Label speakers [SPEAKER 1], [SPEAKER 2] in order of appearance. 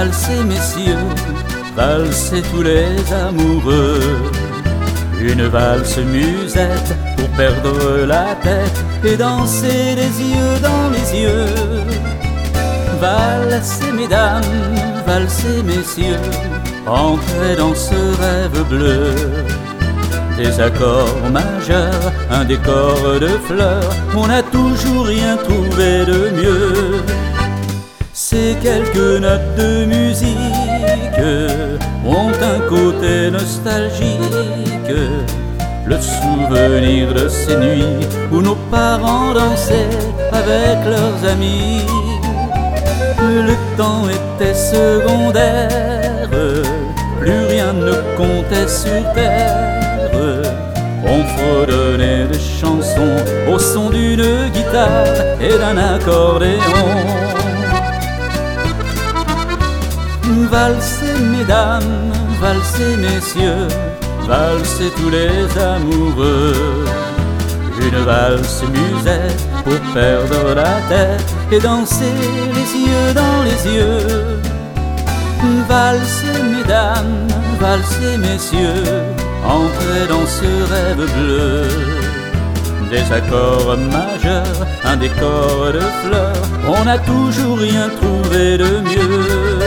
[SPEAKER 1] valsez messieurs, valsez tous les amoureux. Une valse musette pour perdre la tête et danser les yeux dans les yeux. Valsez mesdames, valsez messieurs, entrez dans ce rêve bleu. Des accords majeurs, un décor de fleurs, on n'a toujours rien trouvé de mieux. Ces quelques notes de musique ont un côté nostalgique, le souvenir de ces nuits où nos parents dansaient avec leurs amis. Le temps était secondaire, plus rien ne comptait sur terre. On fredonnait des chansons au son d'une guitare et d'un accordéon. Valsez mesdames, valsez messieurs, valsez tous les amoureux. Une valse musette pour perdre la tête et danser les yeux dans les yeux. Valsez mesdames, valsez messieurs, entrez dans ce rêve bleu. Des accords majeurs, un décor de fleurs, on n'a toujours rien trouvé de mieux.